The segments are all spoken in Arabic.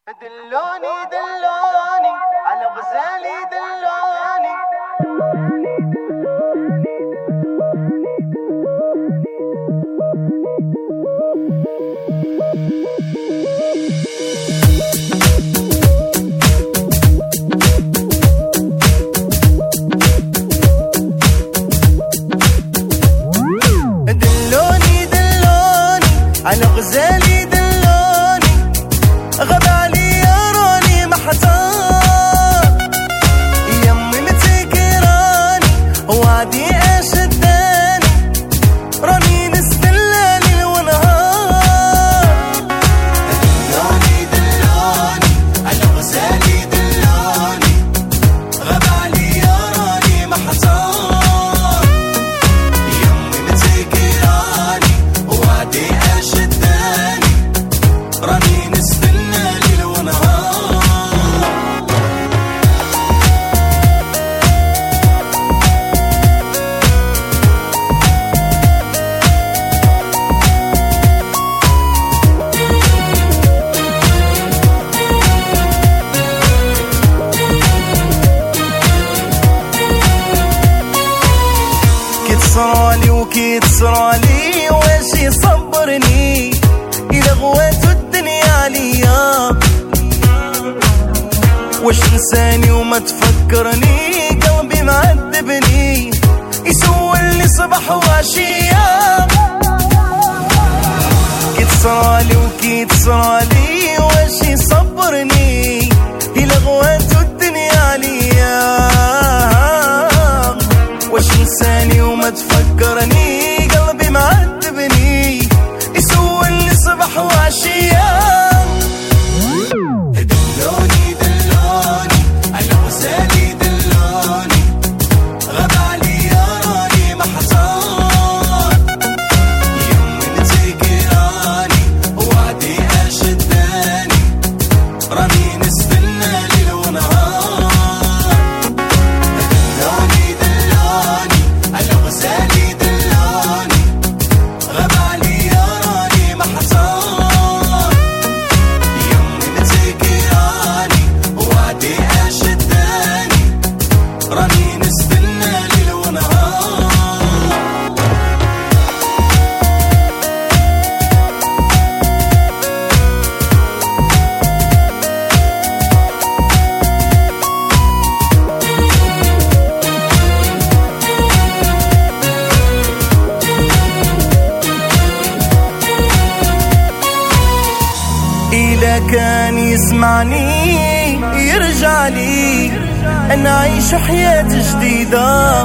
دلوني دلوني على غزالي دلوني. دلوني دلوني على غزالي دلوني، غاب علي راني محتار، يمي متكراني وعدي اشداني، راني نستنى ليل ونهار. دلوني دلوني على غزالي دلوني، غاب علي راني محتار، يمي متكراني وعدي اشداني، راني نستنى ليل ونهار. كي تصرالي وكي تصرالي واش يصبرني، إلا غوات الدنيا عليا واش نساني وما تفكرني، قلبي معذبني يسولني صباح وعشية. كي تصرالي وكي تصرالي واش يصبرني، إلا غوات الدنيا عليا واش نساني وما تفكرني، قلبي معذبني يسولني صباح وعشية. دلوني دلوني على غزالي دلوني، غاب علي راني محتار، يمي متكراني وعدي اشداني، راني نستنى ليل ونهار. دلوني دلوني على غزالي دلوني، غاب علي راني محتار، يمي متكراني وعدي اشداني، راني نستنى ليل ونهار. إلا كان يسمعني يرجع لي، نعيش حياة جديدة،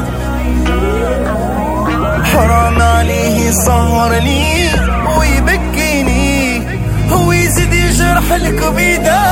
حرام عليه يسهرني ويبكيني ويزيد يجرح الكبيدة.